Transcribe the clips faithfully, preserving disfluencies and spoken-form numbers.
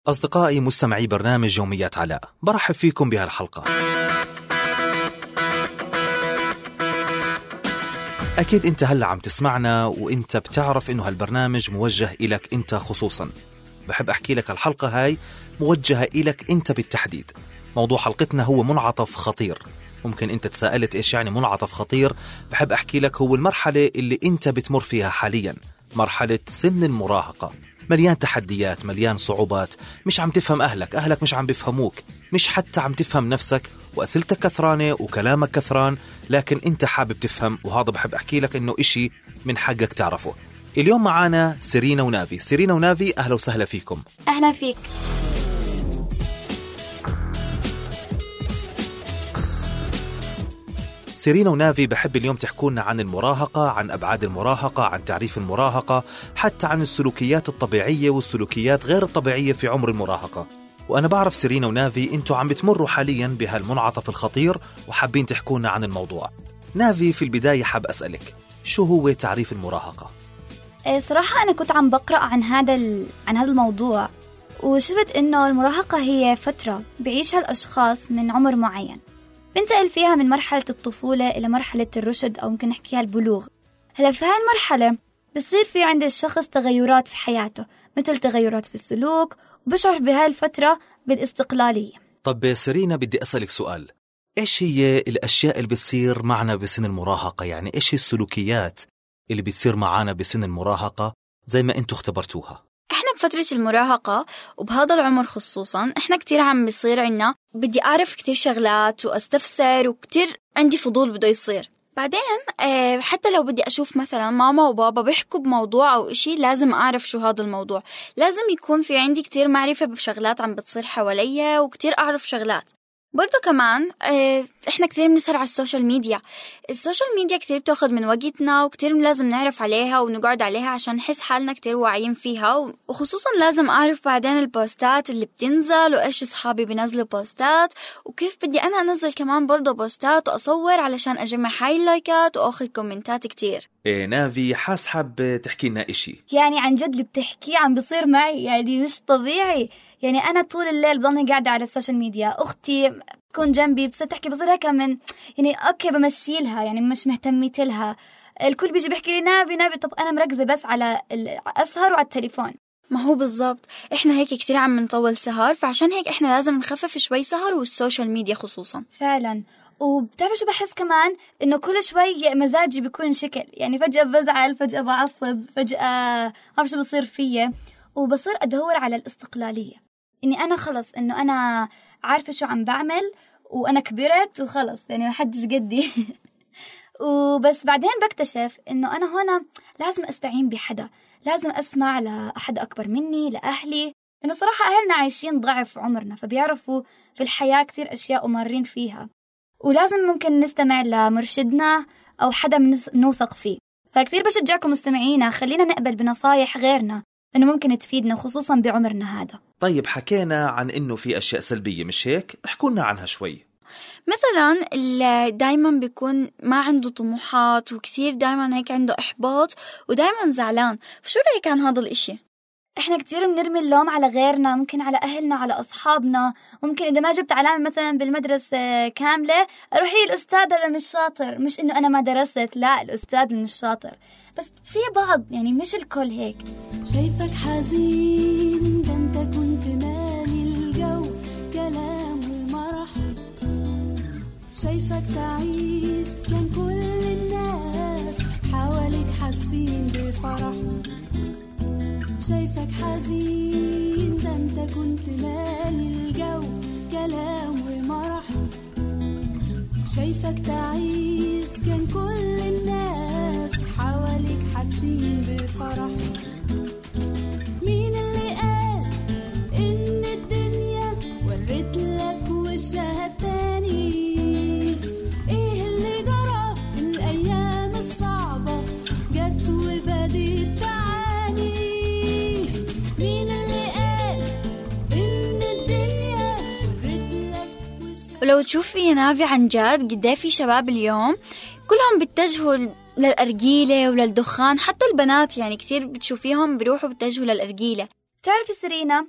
أصدقائي مستمعي برنامج يوميات علاء، برحب فيكم بهالحلقة. أكيد أنت هلأ عم تسمعنا وأنت بتعرف إنه هالبرنامج موجه إلك أنت خصوصاً. بحب أحكي لك الحلقة هاي موجهة إلك أنت بالتحديد. موضوع حلقتنا هو منعطف خطير. ممكن أنت تسألت إيش يعني منعطف خطير؟ بحب أحكي لك هو المرحلة اللي أنت بتمر فيها حالياً، مرحلة سن المراهقة. مليان تحديات، مليان صعوبات، مش عم تفهم أهلك، أهلك مش عم بيفهموك، مش حتى عم تفهم نفسك، وأسئلتك كثرانة وكلامك كثران، لكن أنت حابب تفهم، وهذا بحب أحكي لك إنه إشي من حقك تعرفه. اليوم معانا سيرينا ونافي. سيرينا ونافي، أهلا وسهلا فيكم. أهلا فيك. سيرينا ونافي، بحب اليوم تحكونا عن المراهقة، عن أبعاد المراهقة، عن تعريف المراهقة، حتى عن السلوكيات الطبيعية والسلوكيات غير الطبيعية في عمر المراهقة. وأنا بعرف سيرينا ونافي أنتوا عم بتمروا حاليا بهالمنعطف الخطير وحابين تحكونا عن الموضوع. نافي، في البداية حاب أسألك، شو هو تعريف المراهقة؟ صراحة أنا كنت عم بقرأ عن هذا ال... عن هذا الموضوع، وشفت إنه المراهقة هي فترة بعيشها الأشخاص من عمر معين، بنتقل فيها من مرحلة الطفولة إلى مرحلة الرشد أو ممكن نحكيها البلوغ. هلا في هاي المرحلة بصير في عند الشخص تغيرات في حياته، مثل تغيرات في السلوك، وبشعر بهاي الفترة بالاستقلالية. طب سيرينا، بدي أسألك سؤال، إيش هي الأشياء اللي بتصير معنا بسن المراهقة؟ يعني إيش السلوكيات اللي بتصير معنا بسن المراهقة زي ما أنتوا اختبرتوها؟ احنا بفترة المراهقة وبهذا العمر خصوصا احنا كتير عم بيصير عنا بدي اعرف كتير شغلات واستفسر، وكتير عندي فضول بده يصير. بعدين اه حتى لو بدي اشوف مثلا ماما وبابا بيحكوا بموضوع او اشي، لازم اعرف شو هذا الموضوع، لازم يكون في عندي كتير معرفة بشغلات عم بتصير حواليا وكتير اعرف شغلات. برضو كمان اه احنا كتير بنسهر على السوشيال ميديا. السوشيال ميديا كتير بتاخد من وقتنا، وكتير لازم نعرف عليها ونقعد عليها عشان نحس حالنا كتير واعيين فيها. وخصوصا لازم اعرف بعدين البوستات اللي بتنزل، وايش اصحابي بينزلوا بوستات، وكيف بدي انا انزل كمان برضو بوستات واصور علشان اجمع هايلايكات واخذ كومنتات كتير. إيه نافي، حاس حاب تحكي لنا اشي؟ يعني عن جد اللي بتحكيه عم بصير معي، يعني مش طبيعي. يعني أنا طول الليل بضلني قاعدة على السوشيال ميديا، أختي تكون جنبي بس تحكي بصير هيك من يعني أوكي بمشيلها، يعني مش مهتميت لها. الكل بيجي بيحكي لي نافي نافي، طب أنا مركزة بس على أسهر وعلى التليفون. ما هو بالضبط، إحنا هيك كتير عم نطول سهر، فعشان هيك إحنا لازم نخفف شوي سهر والسوشيال ميديا خصوصا. فعلا. وبتعرف شو بحس كمان؟ إنه كل شوي مزاجي بيكون شكل، يعني فجأة بزعل، فجأة بعصب، فجأة ما بعرف شو بصير فيا، وبصير أدور على الاستقلالية، إني أنا خلص إنه أنا عارفة شو عم بعمل وأنا كبرت وخلص، يعني ما حدش قدي. وبس بعدين بكتشف إنه أنا هنا لازم أستعين بحدا، لازم أسمع لأحد أكبر مني، لأهلي، إنه صراحة أهلنا عايشين ضعف عمرنا، فبيعرفوا في الحياة كتير أشياء ومارين فيها، ولازم ممكن نستمع لمرشدنا أو حدا نوثق فيه. فكتير بشجعكم مستمعينا، خلينا نقبل بنصايح غيرنا إنه ممكن تفيدنا خصوصاً بعمرنا هذا. طيب، حكينا عن إنه في أشياء سلبية، مش هيك؟ احكوا لنا عنها شوي. مثلاً اللي دايماً بيكون ما عنده طموحات، وكثير دايماً هيك عنده إحباط ودايماً زعلان. فشو رأيك عن هذا الإشي؟ إحنا كتير بنرمي اللوم على غيرنا، ممكن على أهلنا، على أصحابنا. ممكن إذا ما جبت علامة مثلا بالمدرسة كاملة، أروح لي الأستاذ اللي مش شاطر، مش إنه أنا ما درست، لا، الأستاذ اللي مش شاطر. بس في بعض، يعني مش الكل هيك. شايفك حزين، ده أنت كنت مالي الجو كلام ومرح. شايفك تعيس، كان كل الناس حواليك حاسين بفرح. شايفك حزين، ده انت كنت مالي الجو كلام ومرح. شايفك تعيس، كان كل الناس حواليك حاسين بفرح. مين اللي قال ان الدنيا ورت لك وشها التاني؟ ايه اللي جرى الايام الصعبة جت وبديت تعاني؟ ولو تشوفي يا نافي عن جد قديه في شباب اليوم كلهم بيتجهوا للأرجيلة وللدخان، حتى البنات يعني كثير بتشوفيهم بيروحوا بيتجهوا للأرجيلة. تعرفي سيرينا،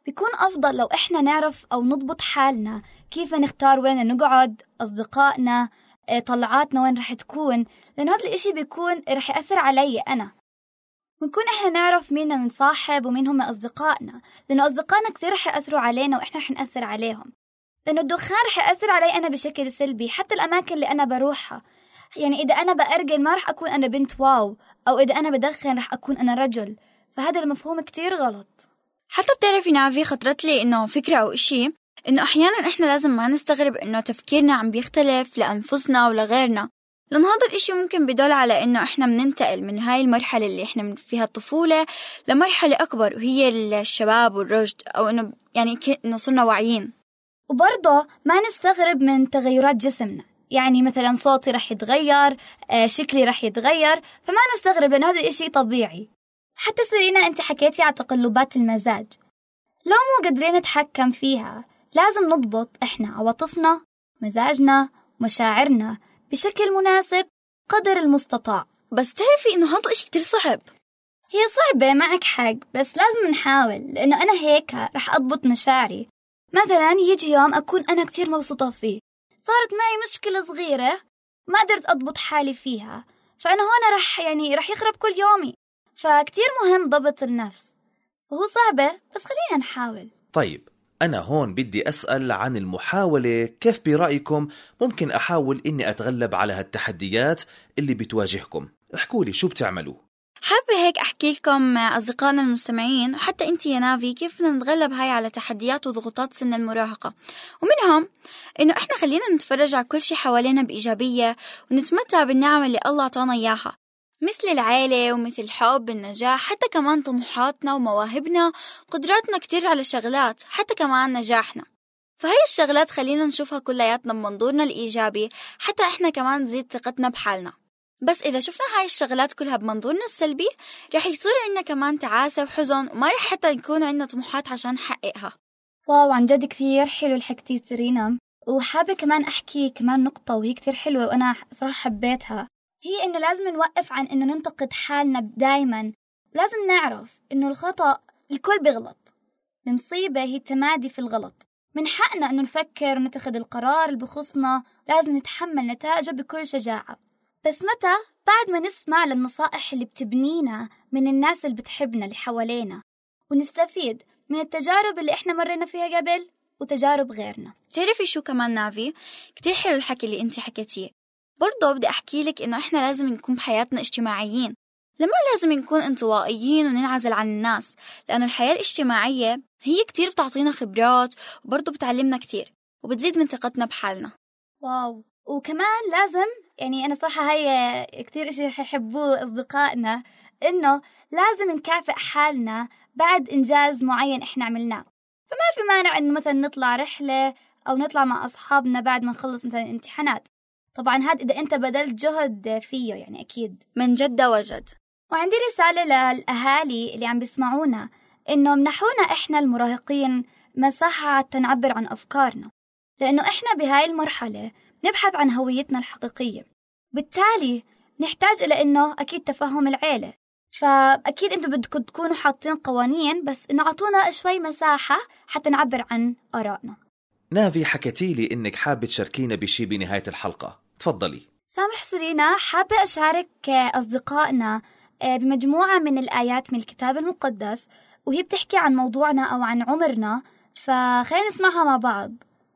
بيكون أفضل لو إحنا نعرف أو نضبط حالنا كيف نختار وين نقعد، أصدقائنا، طلعاتنا وين رح تكون، لأن هذا الإشي بيكون رح يأثر علي أنا. ونكون إحنا نعرف مين نصاحب ومين هم أصدقائنا، لأنه أصدقائنا كثير رح يأثروا علينا وإحنا رح نأثر عليهم. لأنه الدخان رح يأثر علي أنا بشكل سلبي، حتى الأماكن اللي أنا بروحها. يعني إذا أنا بأرجل ما رح أكون أنا بنت واو، أو إذا أنا بدخن رح أكون أنا رجل. فهذا المفهوم كتير غلط. حتى بتعرفي نافي، خطرت لي إنه فكرة أو إشي إنه أحياناً إحنا لازم ما نستغرب إنه تفكيرنا عم بيختلف لأنفسنا ولغيرنا، لأن هذا الإشي ممكن بدل على إنه إحنا بننتقل من هاي المرحلة اللي إحنا فيها الطفولة لمرحلة أكبر وهي الشباب والرشد، أو إنه يعني إنه صرنا واعيين. وبرضه ما نستغرب من تغيرات جسمنا، يعني مثلا صوتي رح يتغير، شكلي رح يتغير، فما نستغرب لأن هذا الإشي طبيعي. حتى سيرينا أنت حكيتي على تقلبات المزاج، لو مو قادرين نتحكم فيها لازم نضبط إحنا عواطفنا، مزاجنا، مشاعرنا بشكل مناسب قدر المستطاع. بس تعرفي إنه هذا الإشي كتير صعب. هي صعبة، معك حق، بس لازم نحاول، لأنه أنا هيك رح أضبط مشاعري. مثلا يجي يوم أكون أنا كتير مبسوطة فيه، صارت معي مشكلة صغيرة ما قدرت أضبط حالي فيها، فأنا هون رح يعني رح يخرب كل يومي. فكتير مهم ضبط النفس، وهو صعبة بس خلينا نحاول. طيب أنا هون بدي أسأل عن المحاولة، كيف برأيكم ممكن أحاول إني أتغلب على هالتحديات اللي بتواجهكم؟ احكولي شو بتعملوا. حابة هيك أحكي لكم أصدقائنا المستمعين وحتى أنت يا نافي كيف بدنا نتغلب هاي على تحديات وضغوطات سن المراهقة. ومنهم إنه إحنا خلينا نتفرج على كل شيء حوالينا بإيجابية ونتمتع بالنعم اللي الله عطانا إياها، مثل العائلة ومثل الحب، النجاح، حتى كمان طموحاتنا ومواهبنا، قدراتنا كتير على الشغلات، حتى كمان نجاحنا. فهي الشغلات خلينا نشوفها كلياتنا بمنظورنا الإيجابي حتى إحنا كمان نزيد ثقتنا بحالنا. بس إذا شفنا هاي الشغلات كلها بمنظورنا السلبي رح يصير عنا كمان تعاسة وحزن، وما رح حتى يكون عنا طموحات عشان نحققها. واو، عن جد كثير حلو الحكي سيرينا. وحابة كمان أحكي كمان نقطة وهي كثير حلوة وأنا صراحة حبيتها، هي إنه لازم نوقف عن إنه ننتقد حالنا دايما. لازم نعرف إنه الخطأ الكل بيغلط، المصيبة هي التمادي في الغلط. من حقنا إنه نفكر ونتخذ القرار اللي بخصنا، لازم نتحمل نتائجه بكل شجاعة. بس متى؟ بعد ما نسمع للنصائح اللي بتبنينا من الناس اللي بتحبنا اللي حوالينا، ونستفيد من التجارب اللي إحنا مرينا فيها قبل وتجارب غيرنا. تعرفي شو كمان نافي؟ كتير حلو الحكي اللي انتي حكيتيه. برضو بدي أحكي لك إنه إحنا لازم نكون بحياتنا اجتماعيين، لما لازم نكون انطوائيين وننعزل عن الناس، لأنه الحياة الاجتماعية هي كتير بتعطينا خبرات وبرضو بتعلمنا كتير وبتزيد من ثقتنا بحالنا. واو، وكمان لازم يعني أنا صراحة هاي كتير إشي يحبوه أصدقائنا، إنه لازم نكافئ حالنا بعد إنجاز معين إحنا عملناه. فما في مانع إنه مثلا نطلع رحلة أو نطلع مع أصحابنا بعد ما نخلص مثلا امتحانات. طبعا هذا إذا أنت بذلت جهد فيه، يعني أكيد من جد وجد. وعندي رسالة للأهالي اللي عم بيسمعونا، إنه منحونا إحنا المراهقين مساحة حتى نعبر عن أفكارنا، لأنه إحنا بهاي المرحلة نبحث عن هويتنا الحقيقية. بالتالي نحتاج إلى إنه أكيد تفهم العيلة، فأكيد أنتوا بدكم تكونوا حاطين قوانين، بس إنه عطونا شوي مساحة حتى نعبر عن آرائنا. نافي، حكيتي لي إنك حابة تشاركينا بشي بنهاية الحلقة، تفضلي. سامح سيرينا، حابة أشارك أصدقائنا بمجموعة من الآيات من الكتاب المقدس، وهي بتحكي عن موضوعنا أو عن عمرنا، فخلينا نسمعها مع بعض.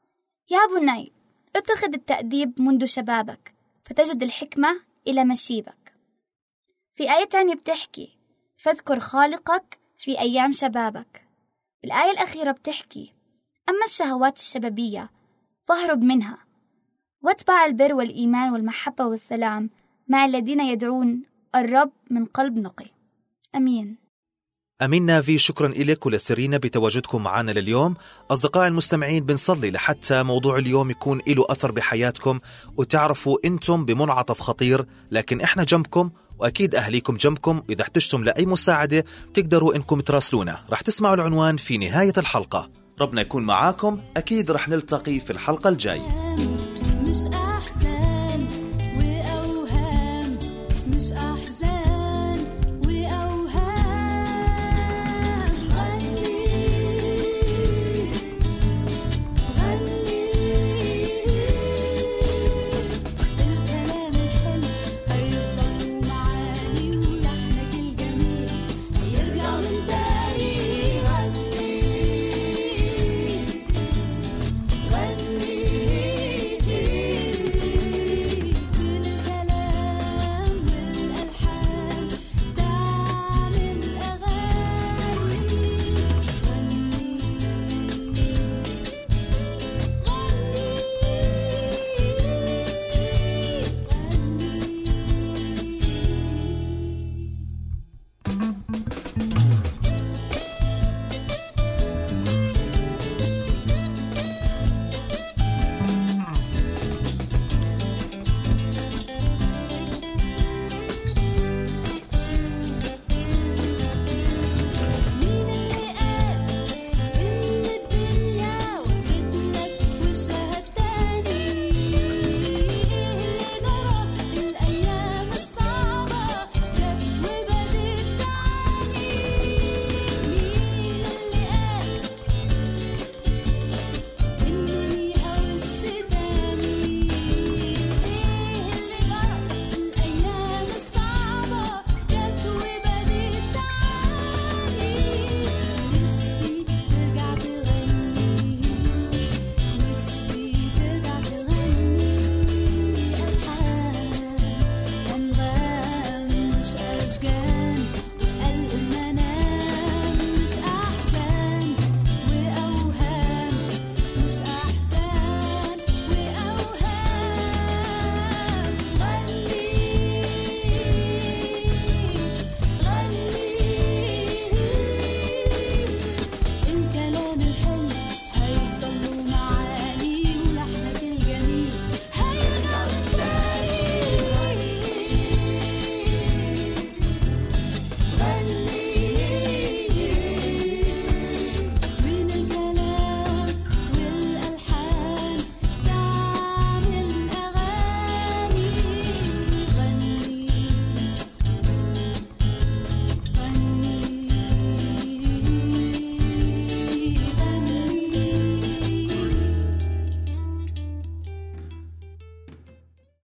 يا بني، اتخذ التأديب منذ شبابك فتجد الحكمة إلى مشيبك. في آية تانية بتحكي فاذكر خالقك في أيام شبابك. الآية الأخيرة بتحكي أما الشهوات الشبابية فاهرب منها واتبع البر والإيمان والمحبة والسلام مع الذين يدعون الرب من قلب نقي. أمين. أمين نافي، شكرا إليك ولسيرينا بتواجدكم معنا لليوم. أصدقائي المستمعين، بنصلي لحتى موضوع اليوم يكون له أثر بحياتكم، وتعرفوا أنتم بمنعطف خطير لكن إحنا جنبكم، وأكيد أهليكم جنبكم. إذا احتجتم لأي مساعدة تقدروا إنكم تراسلونا. رح تسمعوا العنوان في نهاية الحلقة. ربنا يكون معاكم، أكيد رح نلتقي في الحلقة الجاية.